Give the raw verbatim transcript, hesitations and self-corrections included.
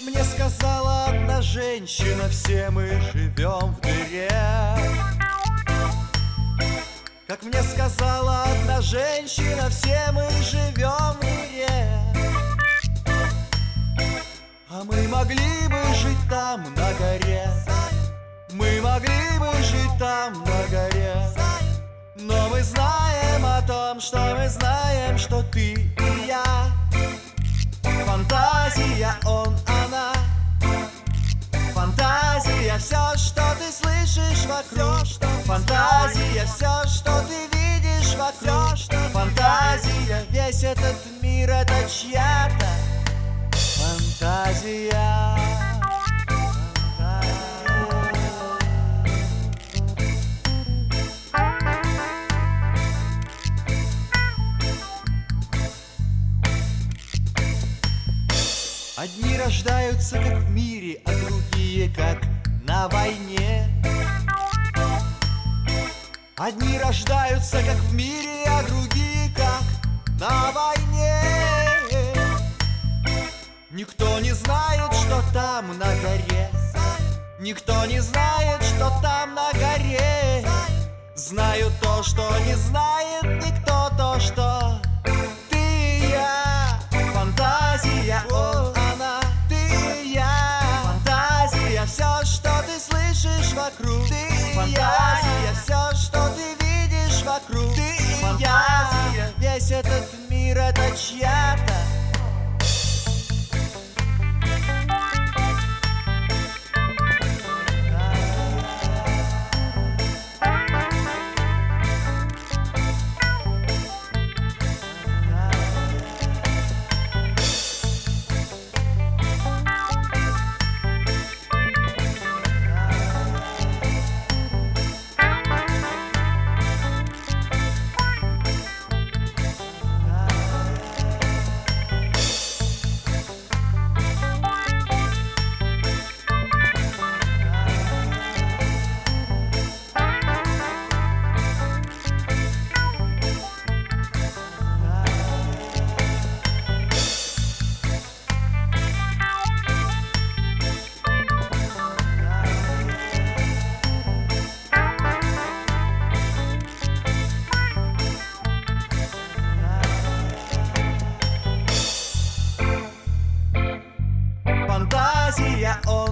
мне сказала одна женщина, все мы живем в дыре. Как мне сказала одна женщина, все мы живем в дыре. А мы могли бы жить там на горе, мы могли бы жить там на горе. Но мы знаем о том, что мы знаем, что ты и я. Фантазия, он, она. Фантазия, все, что ты слышишь вокруг. Фантазия, все, что ты видишь вокруг. Фантазия, весь этот мир, это чья-то фантазия. Одни рождаются как в мире, а другие как на войне. Одни рождаются как в мире, а другие как на войне. Никто не знает, что там на горе. Никто не знает, что там на горе. Знаю то, что не знает никто, то, что ты и я. Фантазия, он, она, ты и я. Фантазия, все, что ты слышишь вокруг. Ты и я. Все, что ты видишь вокруг. Ты и я. Весь этот мир, это чья-то. Фантазия,